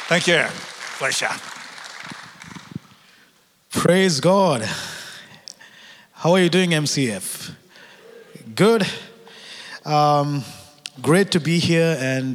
Thank you. Pleasure. Praise God. How are you doing, MCF? Good. Great to be here, and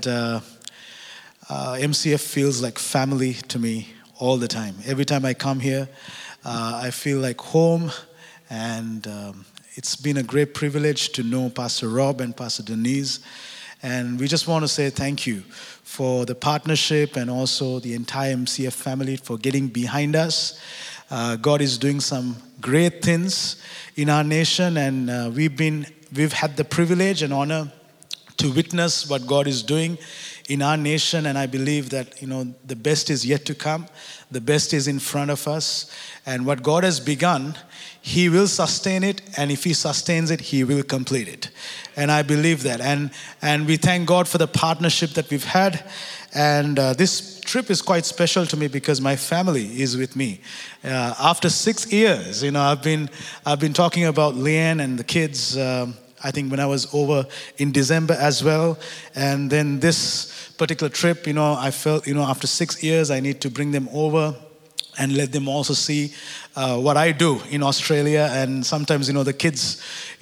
MCF feels like family to me all the time. Every time I come here, I feel like home, and it's been a great privilege to know Pastor Rob and Pastor Denise, and we just want to say thank you for the partnership and also the entire MCF family for getting behind us. God is doing some great things in our nation, and we've had the privilege and honor to witness what God is doing in our nation, and I believe that the best is yet to come. The best is in front of us, and what God has begun, He will sustain it, and if He sustains it, He will complete it. And I believe that, and we thank God for the partnership that we've had. And this trip is quite special to me because my family is with me. After 6 years, I've been talking about Leanne and the kids. I think when I was over in December as well, and then this particular trip, I felt, after 6 years, I need to bring them over and let them also see what I do in Australia. And sometimes, the kids,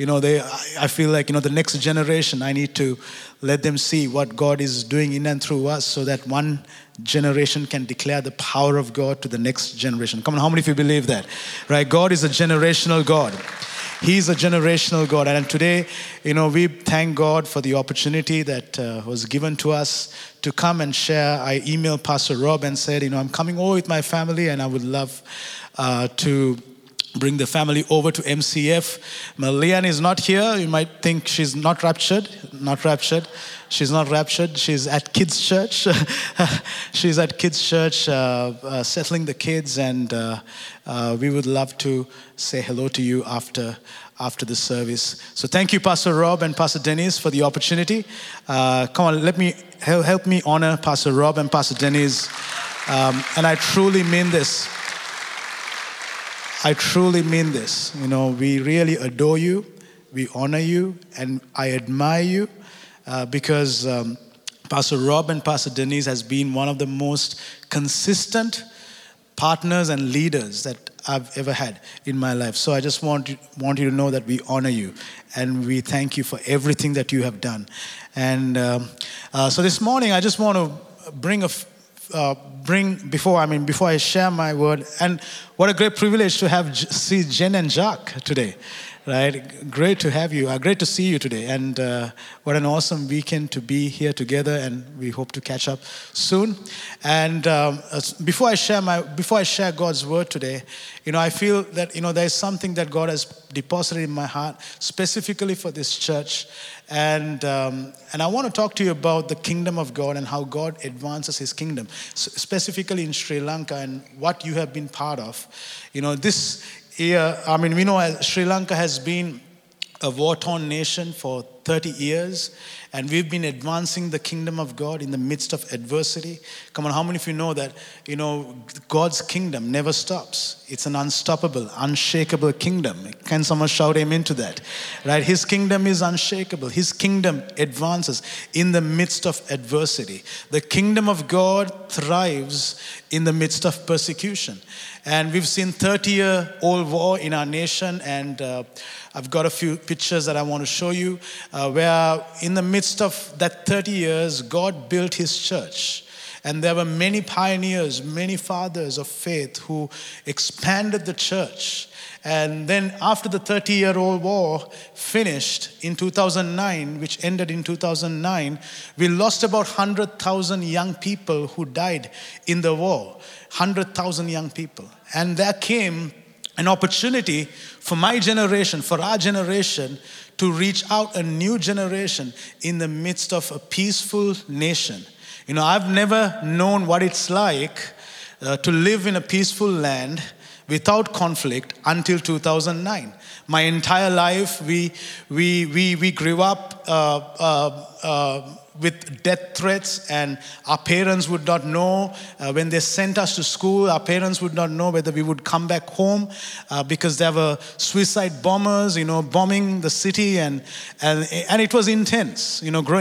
I feel like, the next generation, I need to let them see what God is doing in and through us so that one generation can declare the power of God to the next generation. Come on, how many of you believe that? Right? God is a generational God. He's a generational God. And today, we thank God for the opportunity that was given to us to come and share. I emailed Pastor Rob and said, I'm coming over with my family, and I would love to bring the family over to MCF. Leanne is not here. You might think she's not raptured. Not raptured. She's not raptured. She's at kids' church. She's at kids' church, settling the kids, and we would love to say hello to you after the service. So thank you, Pastor Rob and Pastor Denise, for the opportunity. Come on, help me honor Pastor Rob and Pastor Denise. And I truly mean this. I truly mean this. We really adore you, we honor you, and I admire you because Pastor Rob and Pastor Denise has been one of the most consistent partners and leaders that I've ever had in my life. So I just want you to know that we honor you and we thank you for everything that you have done. And so this morning I just want to before I share my word, and what a great privilege to see Jen and Jacques today, right? Great to have you. Great to see you today, and what an awesome weekend to be here together. And we hope to catch up soon. And before I share God's word today, I feel that there is something that God has deposited in my heart specifically for this church. And I want to talk to you about the kingdom of God and how God advances His kingdom, specifically in Sri Lanka and what you have been part of. This year, we know Sri Lanka has been a war-torn nation for 30 years, and we've been advancing the kingdom of God in the midst of adversity. Come on, how many of you know that, God's kingdom never stops? It's an unstoppable, unshakable kingdom. Can someone shout amen to that? Right? His kingdom is unshakable. His kingdom advances in the midst of adversity. The kingdom of God thrives in the midst of persecution. And we've seen 30-year-old war in our nation, and I've got a few pictures that I want to show you where in the midst of that 30 years, God built His church. And there were many pioneers, many fathers of faith who expanded the church. And then after the 30-year-old war finished in 2009, which ended in 2009, we lost about 100,000 young people who died in the war. 100,000 young people. And there came an opportunity for my generation, for our generation, to reach out a new generation in the midst of a peaceful nation. I've never known what it's like to live in a peaceful land without conflict until 2009. My entire life, we grew up with death threats, and our parents would not know when they sent us to school. Our parents would not know whether we would come back home because there were suicide bombers, bombing the city, and it was intense, growing up.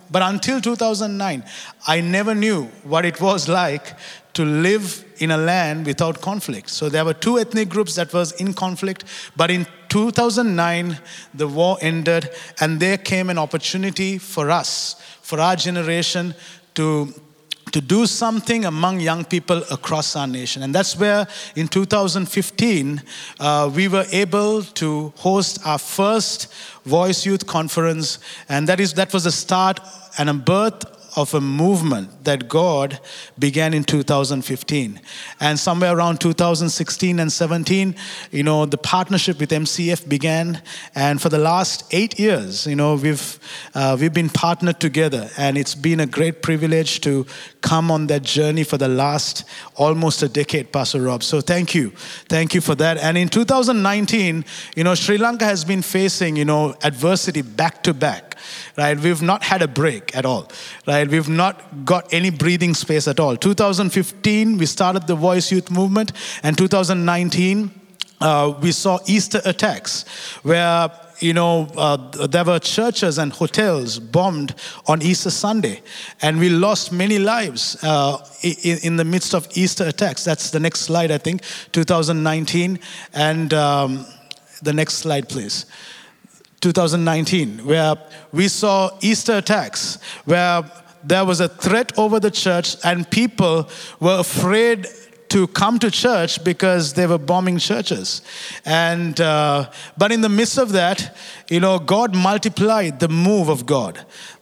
But until 2009, I never knew what it was like to live in a land without conflict. So there were two ethnic groups that was in conflict, but in 2009, the war ended, and there came an opportunity for us, for our generation, to do something among young people across our nation. And that's where in 2015, we were able to host our first Voice Youth Conference. And that was the start and a birth of a movement that God began in 2015. And somewhere around 2016 and 17, the partnership with MCF began. And for the last 8 years, we've been partnered together. And it's been a great privilege to come on that journey for the last almost a decade, Pastor Rob. So thank you. Thank you for that. And in 2019, Sri Lanka has been facing, adversity back to back. Right, we've not had a break at all. Right, we've not got any breathing space at all. 2015, we started the Voice Youth Movement, and 2019, we saw Easter attacks, where there were churches and hotels bombed on Easter Sunday, and we lost many lives in the midst of Easter attacks. That's the next slide, I think, 2019, and the next slide, please. 2019, where we saw Easter attacks, where there was a threat over the church and people were afraid to come to church because they were bombing churches. And but in the midst of that, God multiplied the move of God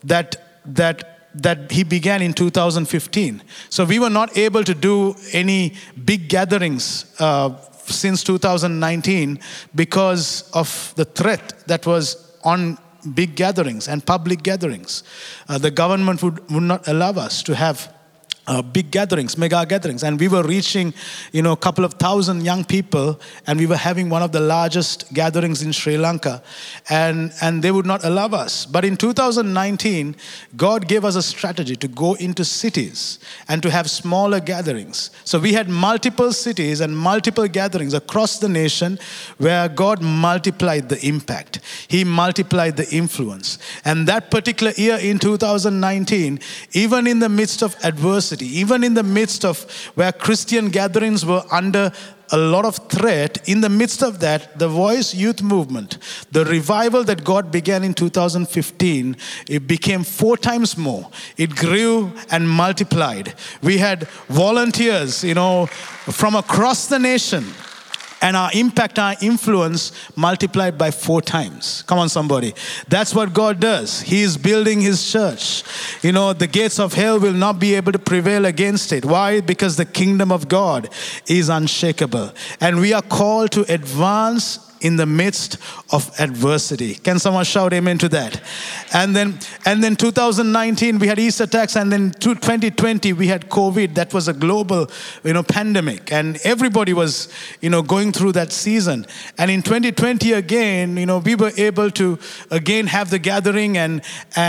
that He began in 2015. So we were not able to do any big gatherings since 2019 because of the threat that was on big gatherings and public gatherings. The government would not allow us to have big gatherings, mega gatherings. And we were reaching, a couple of thousand young people, and we were having one of the largest gatherings in Sri Lanka, and they would not allow us. But in 2019, God gave us a strategy to go into cities and to have smaller gatherings. So we had multiple cities and multiple gatherings across the nation where God multiplied the impact. He multiplied the influence. And that particular year in 2019, even in the midst of adversity, even in the midst of where Christian gatherings were under a lot of threat, in the midst of that, the Voice Youth Movement, the revival that God began in 2015, it became 4 times more. It grew and multiplied. We had volunteers, from across the nation. And our impact, our influence multiplied by 4 times. Come on, somebody. That's what God does. He is building His church. The gates of hell will not be able to prevail against it. Why? Because the kingdom of God is unshakable. And we are called to advance in the midst of adversity. Can someone shout amen to that? And then 2019 we had Easter attacks, and then 2020 we had COVID. That was a global, pandemic, and everybody was, going through that season. And in 2020 again, we were able to again have the gathering and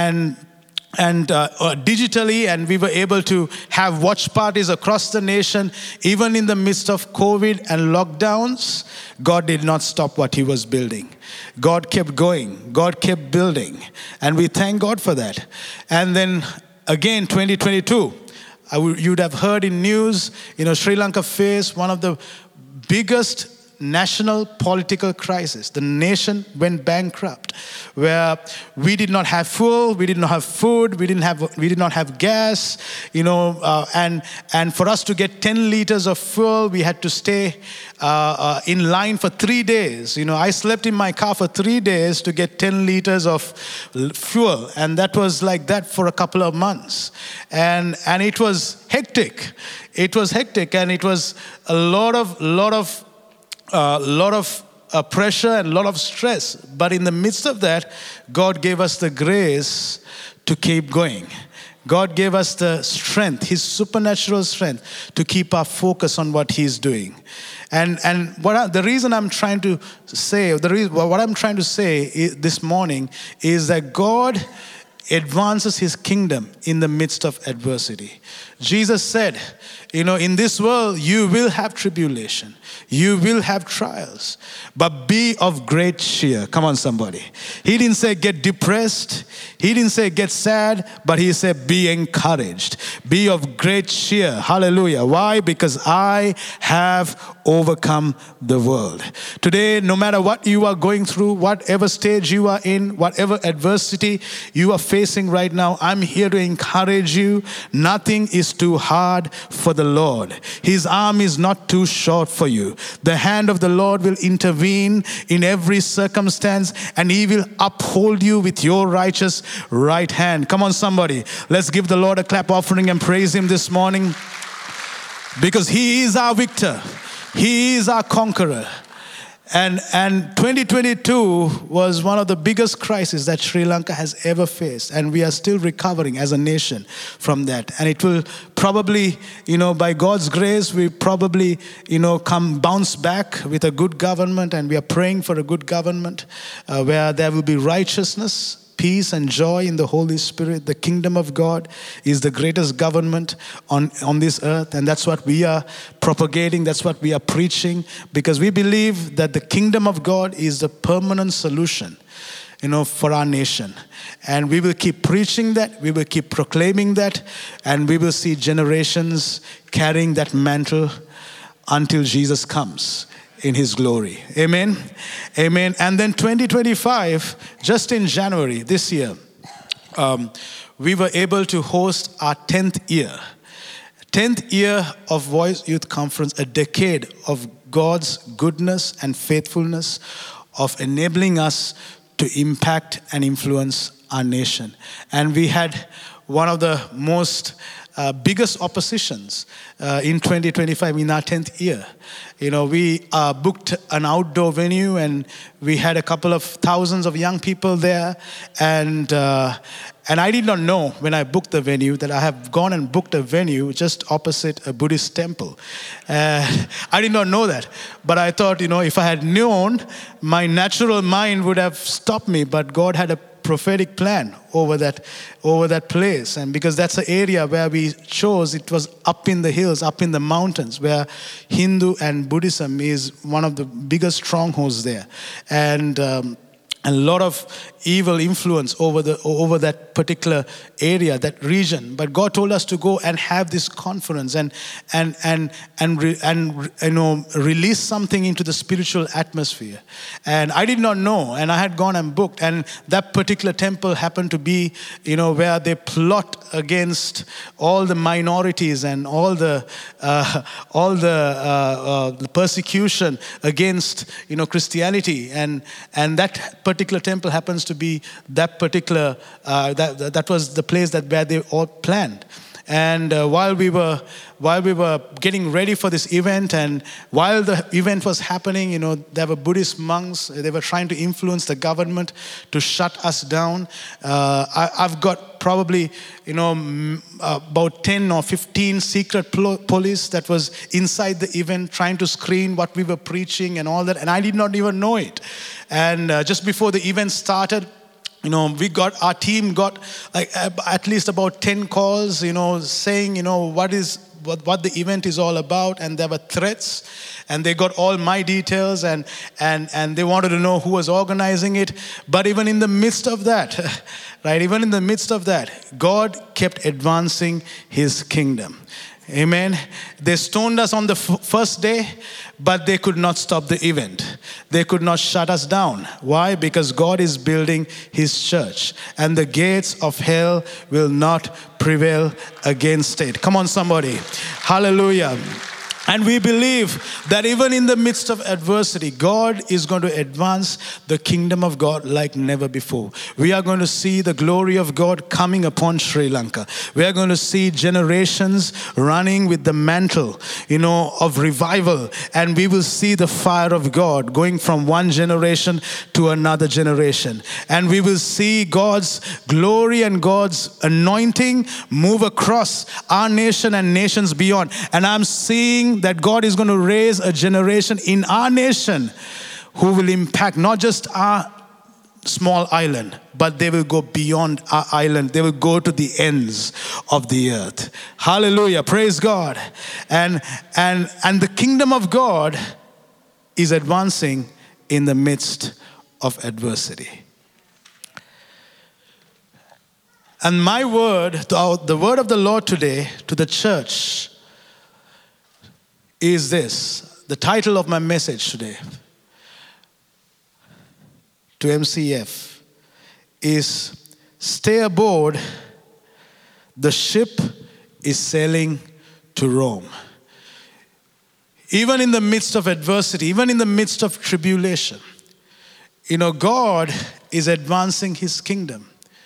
digitally, and we were able to have watch parties across the nation. Even in the midst of COVID and lockdowns, God did not stop what He was building. God kept going. God kept building. And we thank God for that. And then again, 2022, you'd have heard in news, Sri Lanka faced one of the biggest national political crisis. The nation went bankrupt, where we did not have fuel, we did not have food, we did not have gas, and for us to get 10 liters of fuel, we had to stay in line for 3 days. I slept in my car for 3 days to get 10 liters of fuel, and that was like that for a couple of months, and it was hectic. It was hectic, and it was a lot of pressure and a lot of stress. But in the midst of that, God gave us the grace to keep going. God gave us the strength, His supernatural strength, to keep our focus on what He's doing. And what I'm trying to say this morning is that God advances his kingdom in the midst of adversity. Jesus said, in this world you will have tribulation, you will have trials, but be of great cheer. Come on, somebody. He didn't say get depressed, he didn't say get sad, but he said be encouraged, be of great cheer. Hallelujah. Why? Because I have overcome the world. Today, no matter what you are going through, whatever stage you are in, whatever adversity you are facing right now, I'm here to encourage you. Nothing is too hard for the Lord. His arm is not too short for you. The hand of the Lord will intervene in every circumstance, and he will uphold you with your righteous right hand. Come on, somebody. Let's give the Lord a clap offering and praise him this morning, because he is our victor. He is our conqueror. And 2022 was one of the biggest crises that Sri Lanka has ever faced. And we are still recovering as a nation from that. And it will probably, by God's grace, we probably, bounce back with a good government. And we are praying for a good government where there will be righteousness, peace and joy in the Holy Spirit. The kingdom of God is the greatest government on this earth. And that's what we are propagating. That's what we are preaching. Because we believe that the kingdom of God is the permanent solution, for our nation. And we will keep preaching that. We will keep proclaiming that. And we will see generations carrying that mantle until Jesus comes in his glory. Amen. Amen. And then 2025, just in January this year, we were able to host our 10th year. 10th year of Voice Youth Conference, a decade of God's goodness and faithfulness of enabling us to impact and influence our nation. And we had one of the most biggest oppositions in 2025 in our 10th year. We booked an outdoor venue, and we had a couple of thousands of young people there. And I did not know when I booked the venue that I have gone and booked a venue just opposite a Buddhist temple. I did not know that. But I thought, if I had known, my natural mind would have stopped me. But God had a prophetic plan over that place. And because that's the area where we chose, it was up in the hills, up in the mountains, where Hindu and Buddhism is one of the biggest strongholds there. And a lot of evil influence over that particular area, that region. But God told us to go and have this conference and release something into the spiritual atmosphere. And I did not know, and I had gone and booked, and that particular temple happened to be, where they plot against all the minorities and all the persecution against Christianity, and that particular temple happens to be that particular that was the place where they all planned. And while we were getting ready for this event, and while the event was happening, there were Buddhist monks. They were trying to influence the government to shut us down. I've got probably about 10 or 15 secret police that was inside the event trying to screen what we were preaching and all that, and I did not even know it. And just before the event started, our team got at least about 10 calls, saying, what the event is all about. And there were threats, and they got all my details, and they wanted to know who was organizing it. But even in the midst of that, even in the midst of that, God kept advancing his kingdom. Amen. They stoned us on the first day, but they could not stop the event. They could not shut us down. Why? Because God is building his church, and the gates of hell will not prevail against it. Come on, somebody. Hallelujah. And we believe that even in the midst of adversity, God is going to advance the kingdom of God like never before. We are going to see the glory of God coming upon Sri Lanka. We are going to see generations running with the mantle, of revival. And we will see the fire of God going from one generation to another generation. And we will see God's glory and God's anointing move across our nation and nations beyond. And I'm seeing that God is going to raise a generation in our nation who will impact not just our small island, but they will go beyond our island. They will go to the ends of the earth. Hallelujah. Praise God. And the kingdom of God is advancing in the midst of adversity. And my word, the word of the Lord today to the church is this. The title of my message today to MCF is Stay Aboard, the ship is sailing to Rome. Even in the midst of adversity, even in the midst of tribulation, God is advancing his kingdom.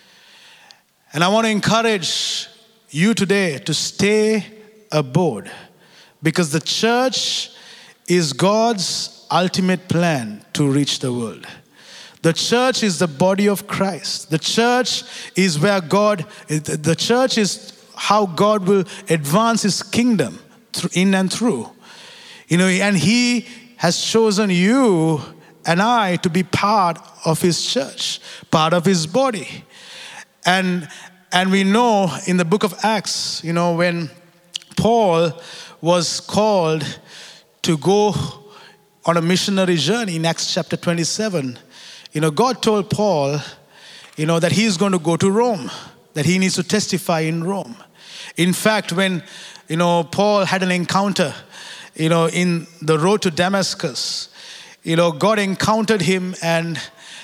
And I want to encourage you today to stay aboard, because the church is God's ultimate plan to reach the world. The church is the body of Christ. The church is the church is how God will advance his kingdom in and through. And he has chosen you and I to be part of his church, part of his body. And we know in the book of Acts, when Paul was called to go on a missionary journey in Acts chapter 27, God told Paul, that he's going to go to Rome, that he needs to testify in Rome. In fact, when, Paul had an encounter, in the road to Damascus, God encountered him and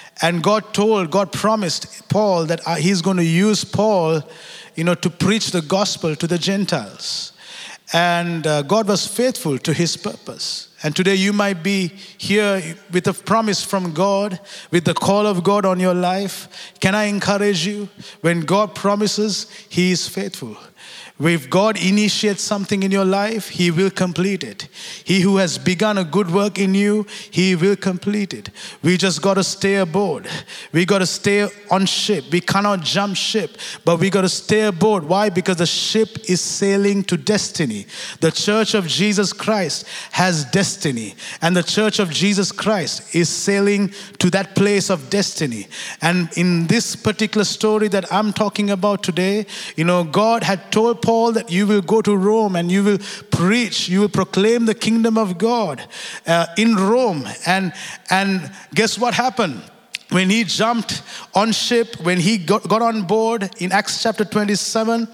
God promised Paul that he's going to use Paul, to preach the gospel to the Gentiles. And God was faithful to his purpose. And today you might be here with a promise from God, with the call of God on your life. Can I encourage you? When God promises, he is faithful. If God initiates something in your life, he will complete it. He who has begun a good work in you, he will complete it. We just got to stay aboard. We got to stay on ship. We cannot jump ship, but we got to stay aboard. Why? Because the ship is sailing to destiny. The church of Jesus Christ has destiny, and the church of Jesus Christ is sailing to that place of destiny. And in this particular story that I'm talking about today, God had told Paul that you will go to Rome and you will preach, you will proclaim the kingdom of God in Rome. And guess what happened? When he jumped on ship, when he got on board in Acts chapter 27,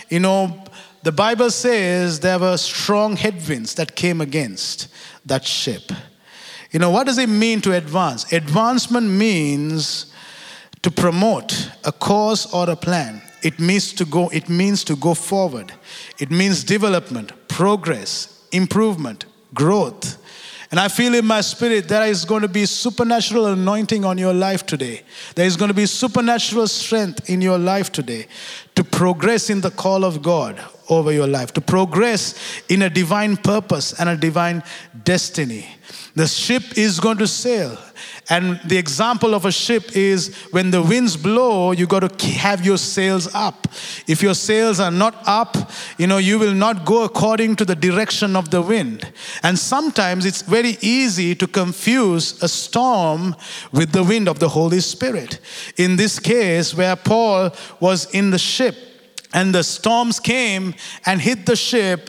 the Bible says there were strong headwinds that came against that ship. What does it mean to advance? Advancement means to promote a cause or a plan. It means to go forward. It means development, progress, improvement, growth. And I feel in my spirit there is going to be supernatural anointing on your life today. There is going to be supernatural strength in your life today to progress in the call of God over your life, to progress in a divine purpose and a divine destiny. The ship is going to sail. And the example of a ship is when the winds blow, you got to have your sails up. If your sails are not up, you will not go according to the direction of the wind. And sometimes it's very easy to confuse a storm with the wind of the Holy Spirit. In this case, where Paul was in the ship and the storms came and hit the ship,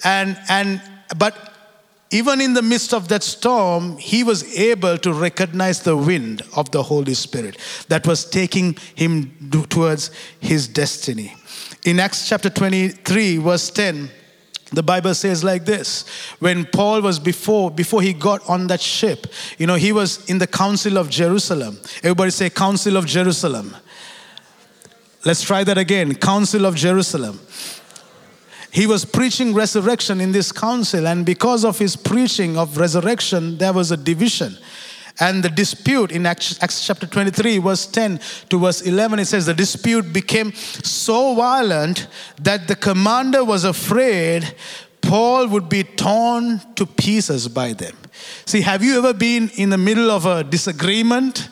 but even in the midst of that storm, he was able to recognize the wind of the Holy Spirit that was taking him towards his destiny. In Acts chapter 23, verse 10, the Bible says like this: when Paul was before he got on that ship, he was in the Council of Jerusalem. Everybody say Council of Jerusalem. Let's try that again. Council of Jerusalem. He was preaching resurrection in this council, and because of his preaching of resurrection, there was a division. And the dispute in Acts chapter 23, verse 10 to verse 11, it says the dispute became so violent that the commander was afraid Paul would be torn to pieces by them. See, have you ever been in the middle of a disagreement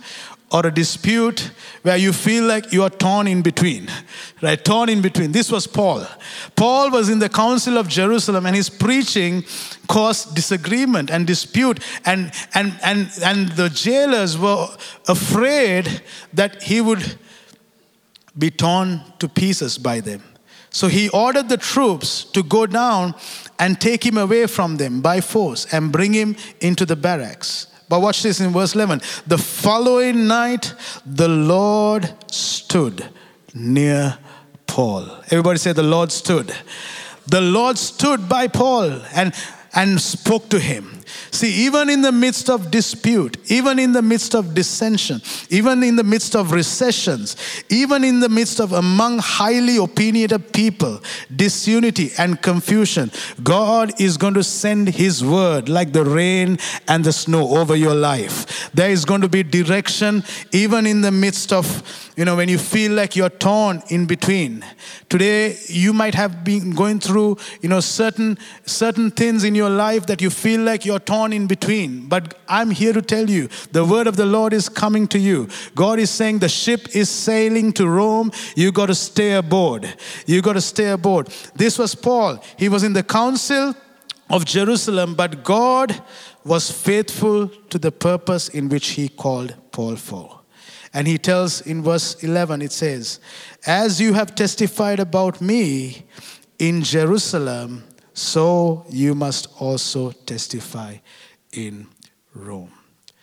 or a dispute where you feel like you are torn in between, right? Torn in between. This was Paul. Paul was in the council of Jerusalem, and his preaching caused disagreement and dispute, and the jailers were afraid that he would be torn to pieces by them. So he ordered the troops to go down and take him away from them by force and bring him into the barracks. But watch this in verse 11. The following night, the Lord stood near Paul. Everybody say, the Lord stood. The Lord stood by Paul and spoke to him. See, even in the midst of dispute, even in the midst of dissension, even in the midst of recessions, even in the midst of among highly opinionated people, disunity and confusion, God is going to send His word like the rain and the snow over your life. There is going to be direction even in the midst of, when you feel like you're torn in between. Today, you might have been going through, certain things in your life that you feel like you're torn in between. But I'm here to tell you, the word of the Lord is coming to you. God is saying the ship is sailing to Rome. You got to stay aboard. You got to stay aboard. This was Paul. He was in the council of Jerusalem, but God was faithful to the purpose in which He called Paul for. And he tells in verse 11, it says, as you have testified about me in Jerusalem, so you must also testify in Rome.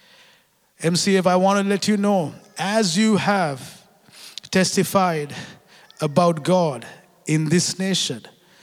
MCF, I want to let you know, as you have testified about God in this nation,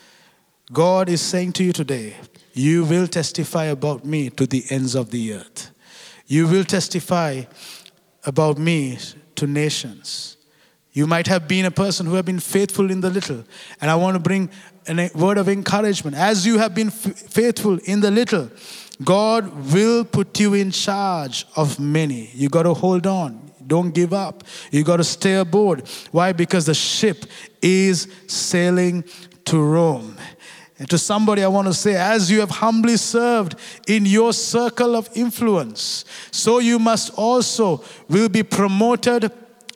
God is saying to you today, you will testify about me to the ends of the earth. You will testify about me to nations. You might have been a person who have been faithful in the little. And I want to bring a word of encouragement. As you have been faithful in the little, God will put you in charge of many. You got to hold on. Don't give up. You got to stay aboard. Why? Because the ship is sailing to Rome. And to somebody I want to say, as you have humbly served in your circle of influence, so you must also will be promoted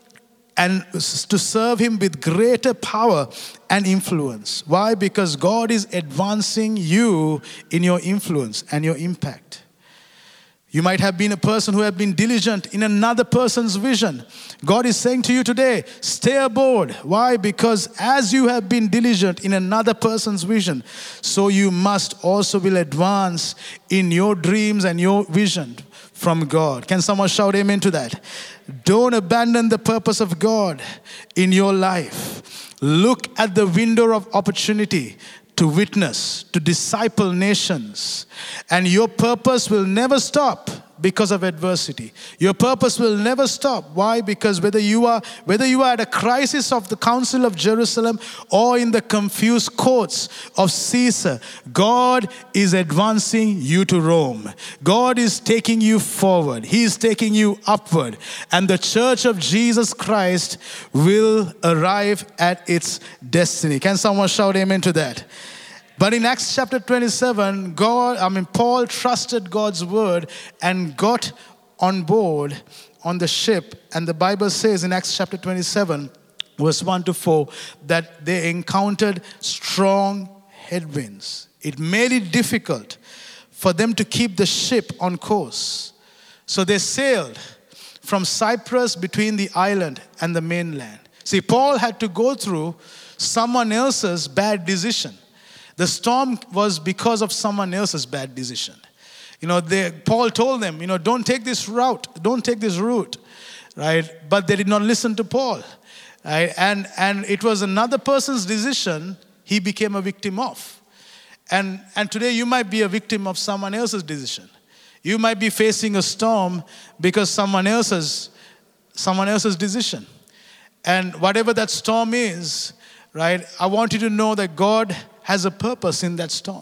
and to serve Him with greater power and influence. Why? Because God is advancing you in your influence and your impact. You might have been a person who have been diligent in another person's vision. God is saying to you today, stay aboard. Why? Because as you have been diligent in another person's vision, so you must also will advance in your dreams and your vision from God. Can someone shout amen to that? Don't abandon the purpose of God in your life. Look at the window of opportunity to witness, to disciple nations. And your purpose will never stop because of adversity. Your purpose will never stop. Why? Because whether you are at a crisis of the Council of Jerusalem or in the confused courts of Caesar, God is advancing you to Rome. God is taking you forward. He is taking you upward. And the church of Jesus Christ will arrive at its destiny. Can someone shout amen to that? But in Acts chapter 27, Paul trusted God's word and got on board on the ship. And the Bible says in Acts chapter 27, verse 1 to 4, that they encountered strong headwinds. It made it difficult for them to keep the ship on course. So they sailed from Cyprus between the island and the mainland. See, Paul had to go through someone else's bad decision. The storm was because of someone else's bad decision. Paul told them, don't take this route. Don't take this route, right? But they did not listen to Paul, right? And it was another person's decision he became a victim of. And today you might be a victim of someone else's decision. You might be facing a storm because someone else's decision. And whatever that storm is, right? I want you to know that God has a purpose in that storm.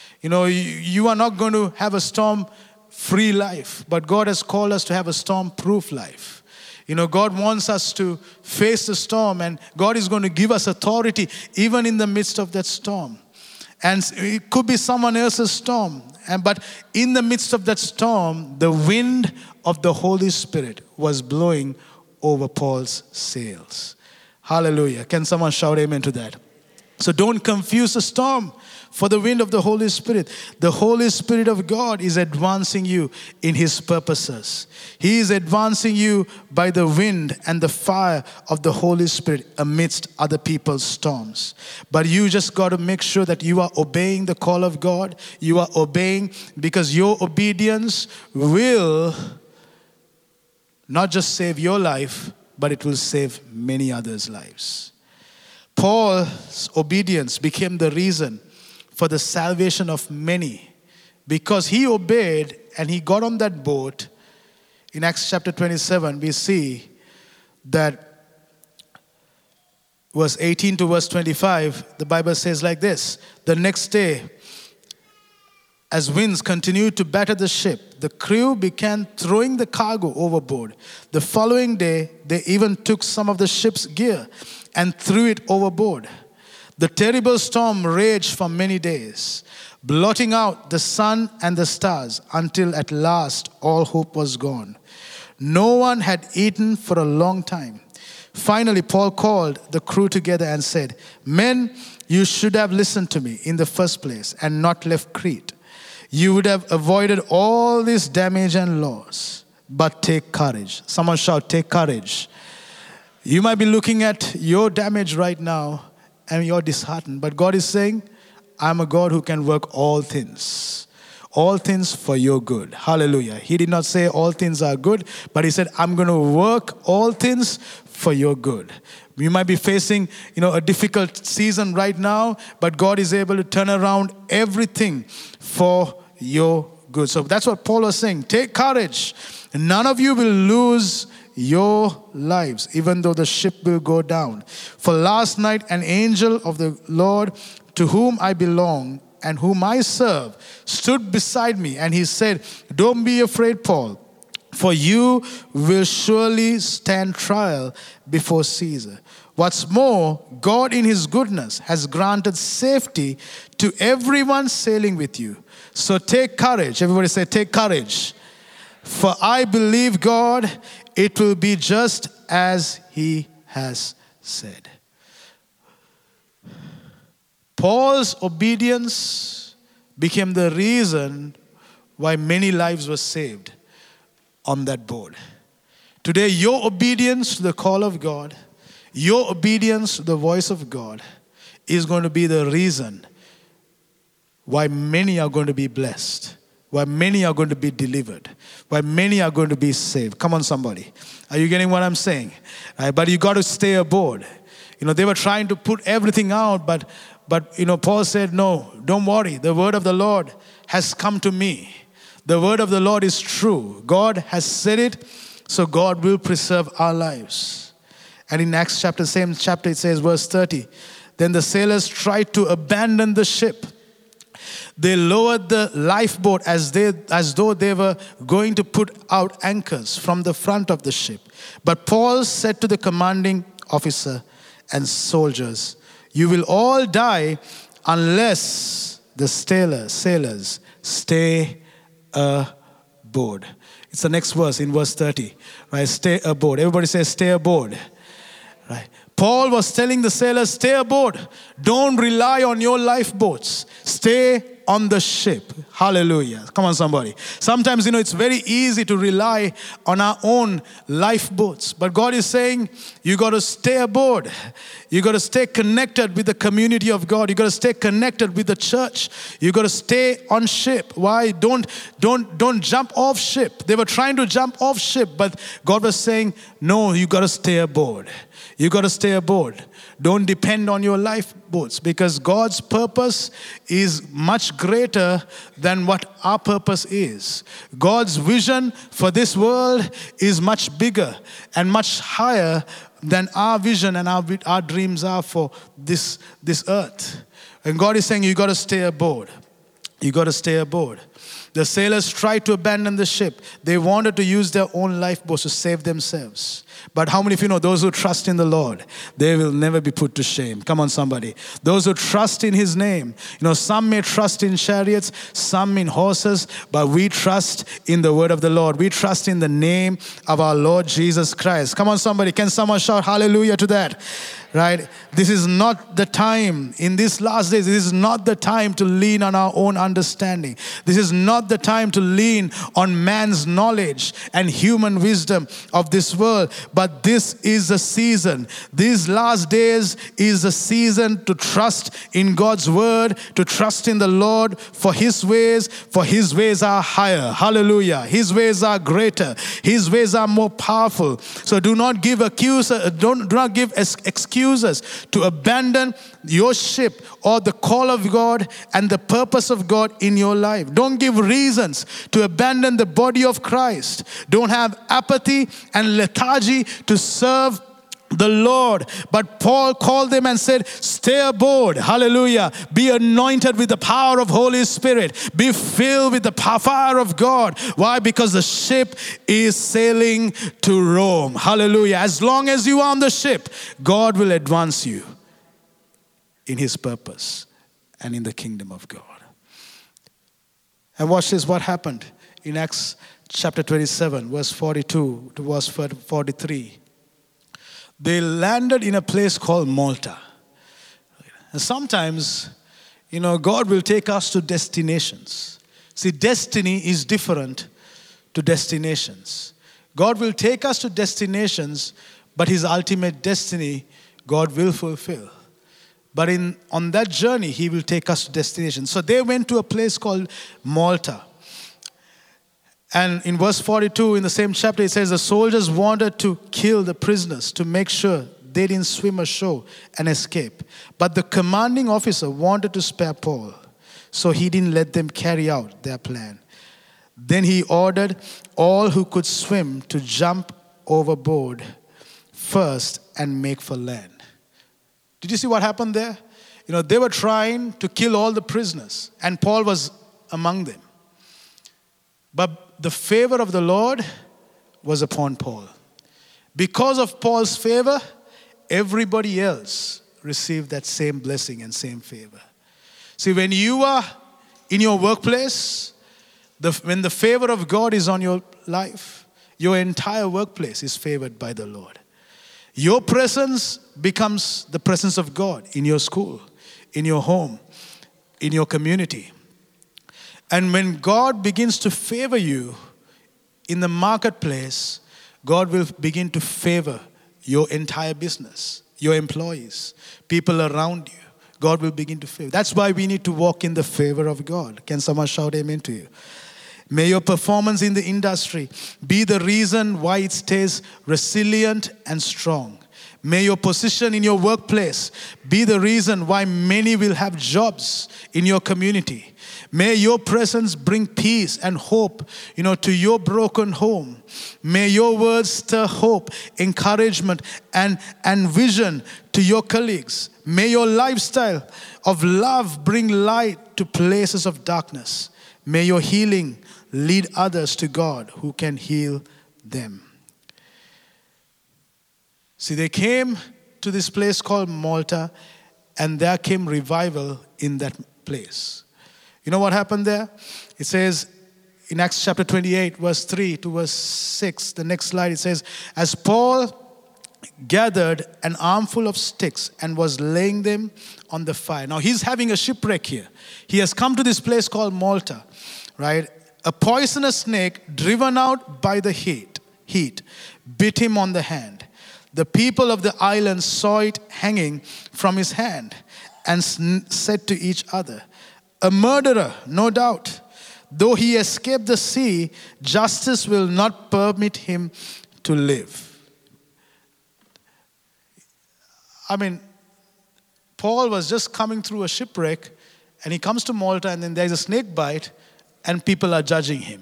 You are not going to have a storm-free life, but God has called us to have a storm-proof life. God wants us to face the storm, and God is going to give us authority even in the midst of that storm. And it could be someone else's storm. But in the midst of that storm, the wind of the Holy Spirit was blowing over Paul's sails. Hallelujah. Can someone shout amen to that? So don't confuse the storm for the wind of the Holy Spirit. The Holy Spirit of God is advancing you in His purposes. He is advancing you by the wind and the fire of the Holy Spirit amidst other people's storms. But you just got to make sure that you are obeying the call of God. You are obeying, because your obedience will not just save your life, but it will save many others' lives. Paul's obedience became the reason for the salvation of many, because he obeyed and he got on that boat. In Acts chapter 27, we see that verse 18 to verse 25, the Bible says like this: the next day, as winds continued to batter the ship, the crew began throwing the cargo overboard. The following day, they even took some of the ship's gear and threw it overboard. The terrible storm raged for many days, blotting out the sun and the stars, until at last all hope was gone. No one had eaten for a long time. Finally, Paul called the crew together and said, "Men, you should have listened to me in the first place and not left Crete. You would have avoided all this damage and loss. But take courage." Someone shout, "Take courage." You might be looking at your damage right now and you're disheartened. But God is saying, I'm a God who can work all things. All things for your good. Hallelujah. He did not say all things are good, but He said, I'm going to work all things for your good. You might be facing, a difficult season right now, but God is able to turn around everything for your good. So that's what Paul was saying. Take courage. None of you will lose your lives, even though the ship will go down. For last night, an angel of the Lord, to whom I belong and whom I serve, stood beside me, and he said, "Don't be afraid, Paul, for you will surely stand trial before Caesar. What's more, God in His goodness has granted safety to everyone sailing with you. So take courage." Everybody say, take courage. "For I believe God, it will be just as He has said." Paul's obedience became the reason why many lives were saved on that boat. Today, your obedience to the call of God, your obedience to the voice of God is going to be the reason why many are going to be blessed, why many are going to be delivered, why many are going to be saved. Come on, somebody. Are you getting what I'm saying? But you got to stay aboard. They were trying to put everything out, but Paul said, no, don't worry. The word of the Lord has come to me. The word of the Lord is true. God has said it, so God will preserve our lives. And in Acts same chapter, it says, verse 30, then the sailors tried to abandon the ship. They lowered the lifeboat as though they were going to put out anchors from the front of the ship. But Paul said to the commanding officer and soldiers, "You will all die unless the sailors stay aboard." It's the next verse in verse 30. Right? Stay aboard. Everybody says stay aboard. Right? Paul was telling the sailors, stay aboard. Don't rely on your lifeboats. Stay on the ship. Hallelujah. Come on, somebody. Sometimes, it's very easy to rely on our own lifeboats. But God is saying, you got to stay aboard. You got to stay connected with the community of God. You got to stay connected with the church. You got to stay on ship. Why? Don't jump off ship. They were trying to jump off ship, but God was saying, no, you got to stay aboard. You got to stay aboard. Don't depend on your lifeboats, because God's purpose is much greater than what our purpose is. God's vision for this world is much bigger and much higher than our vision and our dreams are for this earth. And God is saying you got to stay aboard. You got to stay aboard. The sailors tried to abandon the ship. They wanted to use their own lifeboats to save themselves. But how many of you know those who trust in the Lord, they will never be put to shame? Come on, somebody. Those who trust in His name. Some may trust in chariots, some in horses, but we trust in the word of the Lord. We trust in the name of our Lord Jesus Christ. Come on, somebody. Can someone shout hallelujah to that? Right? This is not the time, in these last days, this is not the time to lean on our own understanding. This is not the time to lean on man's knowledge and human wisdom of this world. But this is the season. These last days is the season to trust in God's word, to trust in the Lord for His ways are higher. Hallelujah. His ways are greater. His ways are more powerful. So do not give excuses to abandon your ship or the call of God and the purpose of God in your life. Don't give reasons to abandon the body of Christ. Don't have apathy and lethargy to serve the Lord. But Paul called them and said, stay aboard. Hallelujah. Be anointed with the power of Holy Spirit. Be filled with the fire of God. Why? Because the ship is sailing to Rome. Hallelujah. As long as you are on the ship, God will advance you in His purpose and in the kingdom of God. And watch this, what happened in Acts chapter 27, verse 42 to verse 43. They landed in a place called Malta. And sometimes, God will take us to destinations. See, destiny is different to destinations. God will take us to destinations, but His ultimate destiny, God will fulfill. But on that journey, He will take us to destinations. So they went to a place called Malta. And in verse 42 in the same chapter, it says the soldiers wanted to kill the prisoners to make sure they didn't swim ashore and escape. But the commanding officer wanted to spare Paul, so he didn't let them carry out their plan. Then he ordered all who could swim to jump overboard first and make for land. Did you see what happened there? They were trying to kill all the prisoners, and Paul was among them. But the favor of the Lord was upon Paul. Because of Paul's favor, everybody else received that same blessing and same favor. See, when you are in your workplace, when the favor of God is on your life, your entire workplace is favored by the Lord. Your presence becomes the presence of God in your school, in your home, in your community. And when God begins to favor you in the marketplace, God will begin to favor your entire business, your employees, people around you. God will begin to favor. That's why we need to walk in the favor of God. Can someone shout amen to you? May your performance in the industry be the reason why it stays resilient and strong. May your position in your workplace be the reason why many will have jobs in your community. May your presence bring peace and hope, to your broken home. May your words stir hope, encouragement, and vision to your colleagues. May your lifestyle of love bring light to places of darkness. May your healing lead others to God who can heal them. See, they came to this place called Malta, and there came revival in that place. You know what happened there? It says in Acts chapter 28, verse 3 to verse 6, the next slide, it says, as Paul gathered an armful of sticks and was laying them on the fire. Now he's having a shipwreck here. He has come to this place called Malta, right? A poisonous snake driven out by the heat bit him on the hand. The people of the island saw it hanging from his hand and said to each other, a murderer, no doubt. Though he escaped the sea, justice will not permit him to live. Paul was just coming through a shipwreck, and he comes to Malta, and then there's a snake bite, and people are judging him.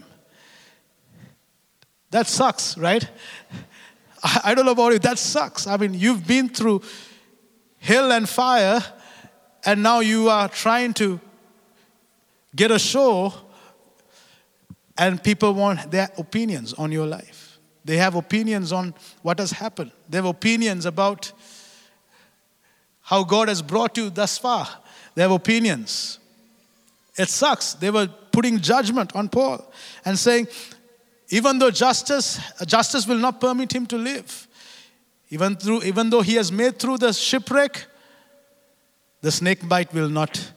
That sucks, right? I don't know about you, that sucks. You've been through hell and fire, and now you are trying to get ashore, And people want their opinions on your life. They have opinions on what has happened. They have opinions about how God has brought you thus far. They have opinions. It sucks. They were putting judgment on Paul and saying, even though justice will not permit him to live, even though he has made through the shipwreck, the snake bite will not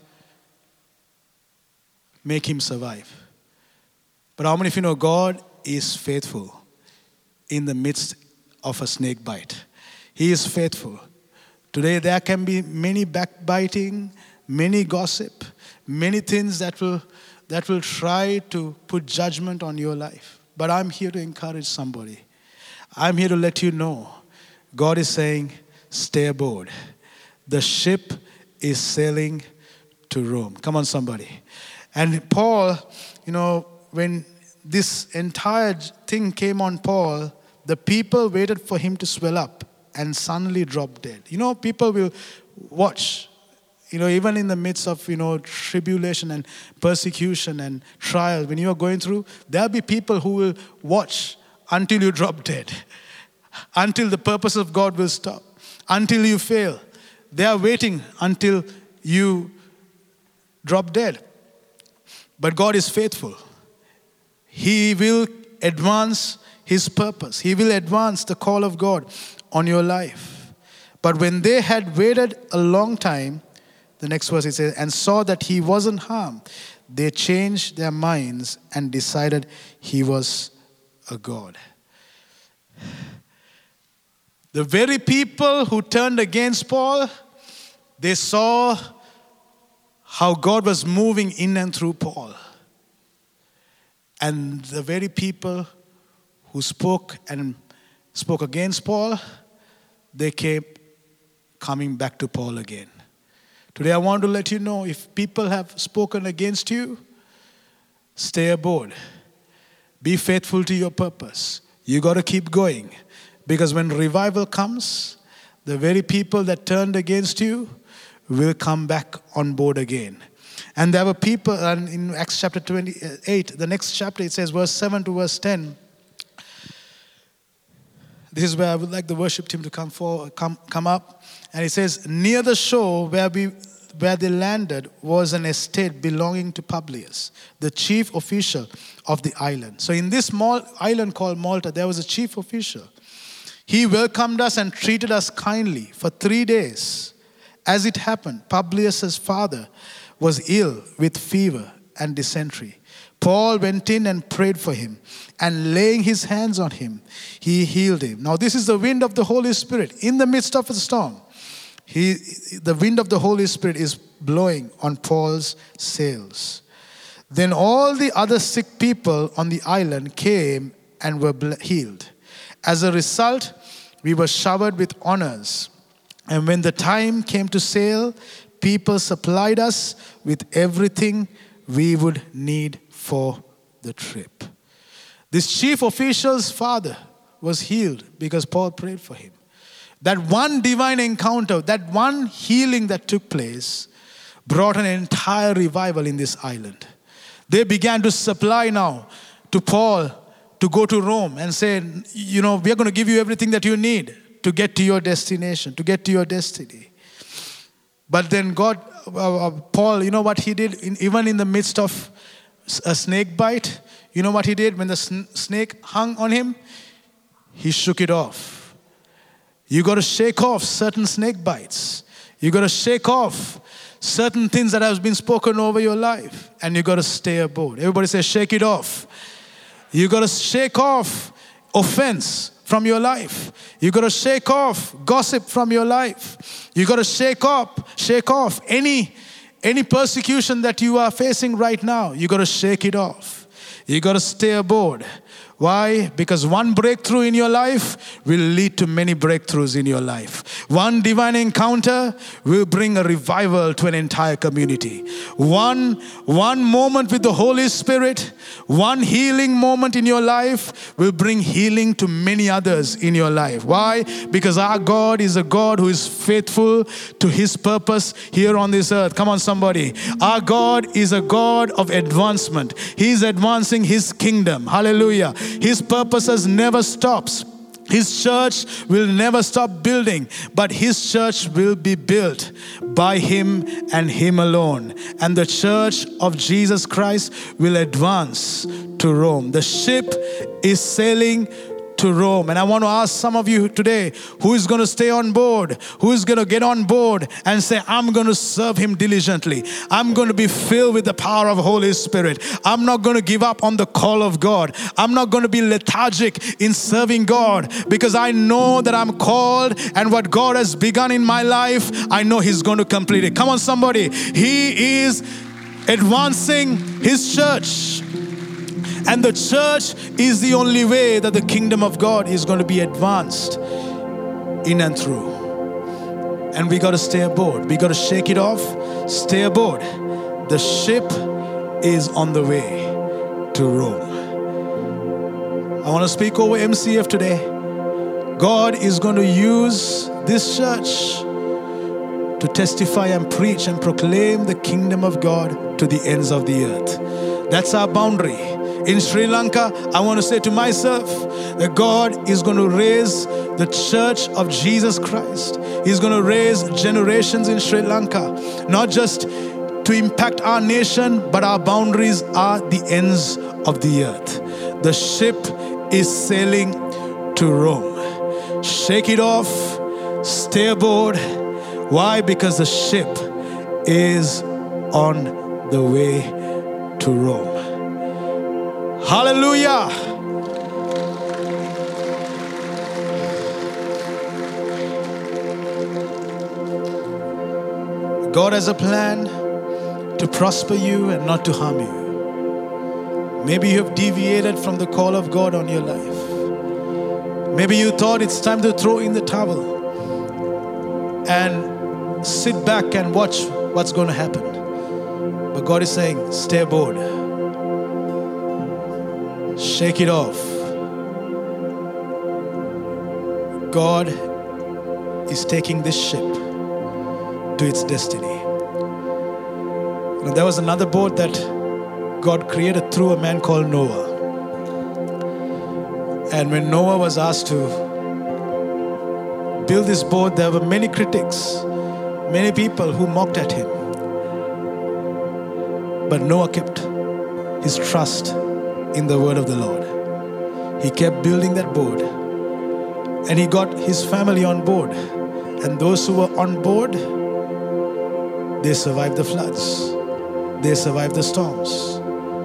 make him survive. But how many of you know God is faithful in the midst of a snake bite? He is faithful. Today there can be many backbiting, many gossip, many things that will try to put judgment on your life. But I'm here to encourage somebody. I'm here to let you know God is saying, stay aboard. The ship is sailing to Rome. Come on, somebody. And Paul, when this entire thing came on Paul, the people waited for him to swell up and suddenly drop dead. People will watch. Even in the midst of, tribulation and persecution and trial, when you are going through, there'll be people who will watch until you drop dead, until the purpose of God will stop, until you fail. They are waiting until you drop dead. But God is faithful. He will advance His purpose. He will advance the call of God on your life. But when they had waited a long time, the next verse it says, and saw that he wasn't harmed, they changed their minds and decided he was a god. The very people who turned against Paul, they saw how God was moving in and through Paul. And the very people who spoke against Paul, they kept coming back to Paul again. Today I want to let you know, if people have spoken against you, stay aboard. Be faithful to your purpose. You got to keep going. Because when revival comes, the very people that turned against you will come back on board again. And there were people, and in Acts chapter 28, the next chapter, it says verse 7 to verse 10. This is where I would like the worship team to come up. And it says, near the shore where they landed was an estate belonging to Publius, the chief official of the island. So in this small island called Malta, there was a chief official. He welcomed us and treated us kindly for 3 days. As it happened, Publius' father was ill with fever and dysentery. Paul went in and prayed for him, and laying his hands on him, he healed him. Now this is the wind of the Holy Spirit in the midst of a storm. The wind of the Holy Spirit is blowing on Paul's sails. Then all the other sick people on the island came and were healed. As a result, we were showered with honors. And when the time came to sail, people supplied us with everything we would need for the trip. This chief official's father was healed because Paul prayed for him. That one divine encounter, that one healing that took place brought an entire revival in this island. They began to supply now to Paul to go to Rome and say, we are going to give you everything that you need to get to your destination, to get to your destiny. But then Paul, you know what he did? Even in the midst of a snake bite, you know what he did? When the snake hung on him, he shook it off. You got to shake off certain snake bites. You got to shake off certain things that have been spoken over your life. And you got to stay aboard. Everybody say, shake it off. You got to shake off offense from your life. You got to shake off gossip from your life. You got to shake off any persecution that you are facing right now. You got to shake it off. You got to stay aboard. Why? Because one breakthrough in your life will lead to many breakthroughs in your life. One divine encounter will bring a revival to an entire community. One moment with the Holy Spirit, one healing moment in your life will bring healing to many others in your life. Why? Because our God is a God who is faithful to His purpose here on this earth. Come on, somebody. Our God is a God of advancement. He is advancing His kingdom. Hallelujah. His purposes never stops. His church will never stop building, but His church will be built by Him and Him alone. And the church of Jesus Christ will advance to Rome. The ship is sailing to Rome. And I want to ask some of you today, who is going to stay on board? Who is going to get on board and say, I'm going to serve Him diligently. I'm going to be filled with the power of Holy Spirit. I'm not going to give up on the call of God. I'm not going to be lethargic in serving God, because I know that I'm called, and what God has begun in my life, I know He's going to complete it. Come on, somebody. He is advancing His church. And the church is the only way that the kingdom of God is going to be advanced in and through. And we got to stay aboard. We got to shake it off, stay aboard. The ship is on the way to Rome. I want to speak over MCF today. God is going to use this church to testify and preach and proclaim the kingdom of God to the ends of the earth. That's our boundary. In Sri Lanka, I want to say to myself that God is going to raise the church of Jesus Christ. He's going to raise generations in Sri Lanka, not just to impact our nation, but our boundaries are the ends of the earth. The ship is sailing to Rome. Shake it off, stay aboard. Why? Because the ship is on the way to Rome. Hallelujah. God has a plan to prosper you and not to harm you. Maybe you have deviated from the call of God on your life. Maybe you thought it's time to throw in the towel and sit back and watch what's going to happen. But God is saying, stay aboard. Shake it off. God is taking this ship to its destiny. And there was another boat that God created through a man called Noah. And when Noah was asked to build this boat, there were many critics, many people who mocked at him. But Noah kept his trust in the word of the Lord. He kept building that boat, and he got his family on board. And those who were on board, they survived the floods. They survived the storms.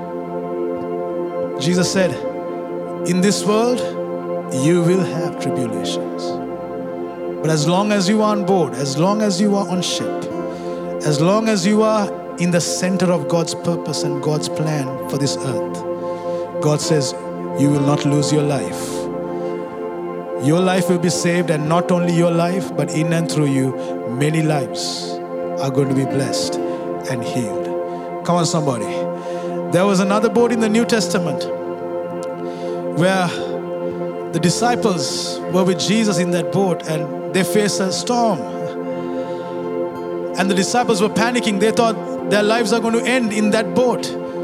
Jesus said, in this world, you will have tribulations. But as long as you are on board, as long as you are on ship, as long as you are in the center of God's purpose and God's plan for this earth, God says, you will not lose your life. Your life will be saved, and not only your life, but in and through you, many lives are going to be blessed and healed. Come on, somebody. There was another boat in the New Testament where the disciples were with Jesus in that boat, and they faced a storm. And the disciples were panicking. They thought their lives are going to end in that boat.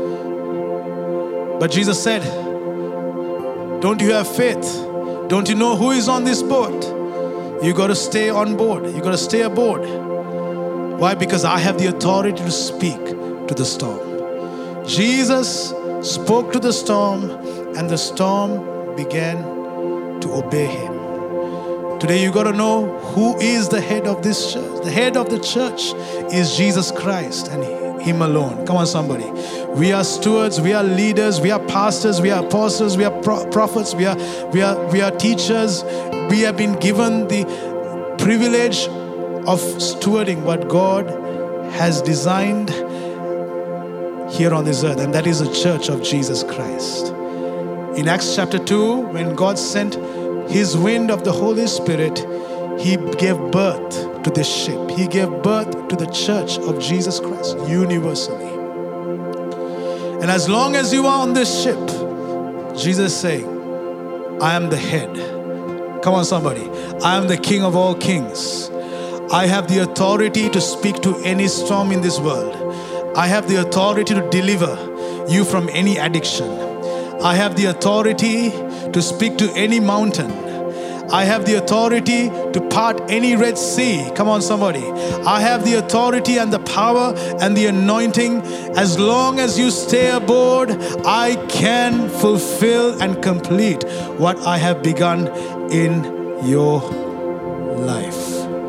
But Jesus said, don't you have faith? Don't you know who is on this boat? You got to stay on board. You got to stay aboard. Why? Because I have the authority to speak to the storm. Jesus spoke to the storm, and the storm began to obey him. Today you got to know who is the head of this church. The head of the church is Jesus Christ and Him alone. Come on, somebody. We are stewards, we are leaders, we are pastors, we are apostles, we are prophets, we are teachers. We have been given the privilege of stewarding what God has designed here on this earth, and that is the church of Jesus Christ. In Acts chapter 2, when God sent His wind of the Holy Spirit, He gave birth to this ship. He gave birth to the church of Jesus Christ universally. And as long as you are on this ship, Jesus is saying, I am the head. Come on, somebody. I am the King of all kings. I have the authority to speak to any storm in this world. I have the authority to deliver you from any addiction. I have the authority to speak to any mountain. I have the authority to part any Red Sea. Come on, somebody. I have the authority and the power and the anointing. As long as you stay aboard, I can fulfill and complete what I have begun in your life.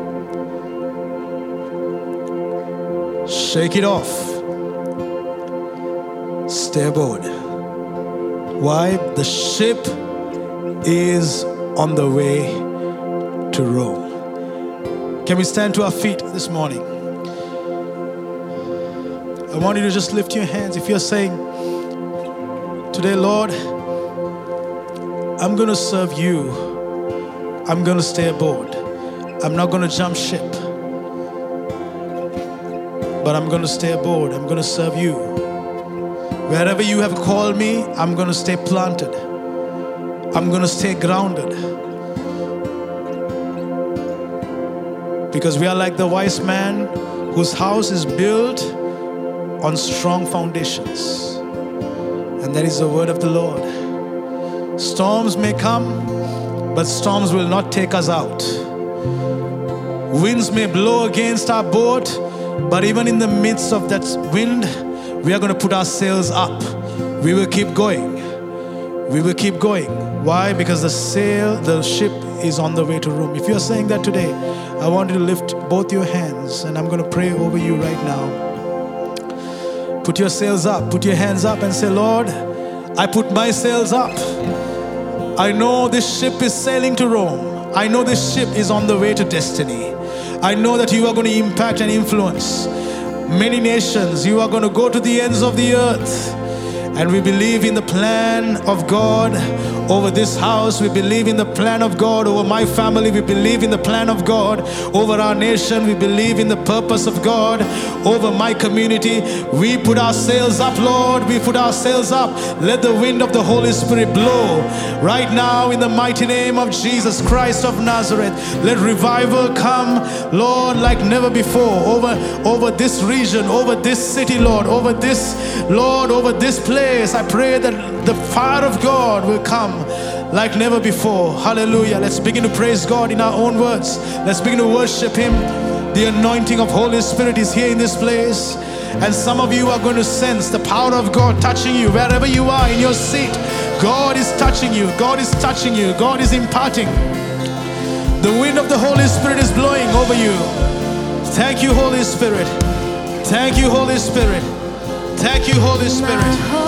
Shake it off. Stay aboard. Why? The ship is on the way to Rome. Can we stand to our feet this morning? I want you to just lift your hands. If you're saying, today, Lord, I'm going to serve you. I'm going to stay aboard. I'm not going to jump ship. But I'm going to stay aboard. I'm going to serve you. Wherever you have called me, I'm going to stay planted. I'm going to stay grounded. Because we are like the wise man whose house is built on strong foundations. And that is the word of the Lord. Storms may come, but storms will not take us out. Winds may blow against our boat, but even in the midst of that wind, we are going to put our sails up. We will keep going. We will keep going. Why? Because the ship is on the way to Rome. If you're saying that today, I want you to lift both your hands and I'm going to pray over you right now. Put your sails up, put your hands up and say, Lord, I put my sails up. I know this ship is sailing to Rome. I know this ship is on the way to destiny. I know that you are going to impact and influence many nations. You are going to go to the ends of the earth. And we believe in the plan of God over this house. We believe in the plan of God over my family. We believe in the plan of God over our nation. We believe in the purpose of God over my community. We put our sails up, Lord. We put our sails up. Let the wind of the Holy Spirit blow right now in the mighty name of Jesus Christ of Nazareth. Let revival come, Lord, like never before over this region, over this city, Lord, over this, Lord, over this place. I pray that the fire of God will come like never before. Hallelujah. Let's begin to praise God in our own words. Let's begin to worship Him. The anointing of Holy Spirit is here in this place. And some of you are going to sense the power of God touching you wherever you are in your seat. God is touching you. God is touching you. God is imparting. The wind of the Holy Spirit is blowing over you. Thank you, Holy Spirit. Thank you, Holy Spirit. Thank you, Holy Spirit.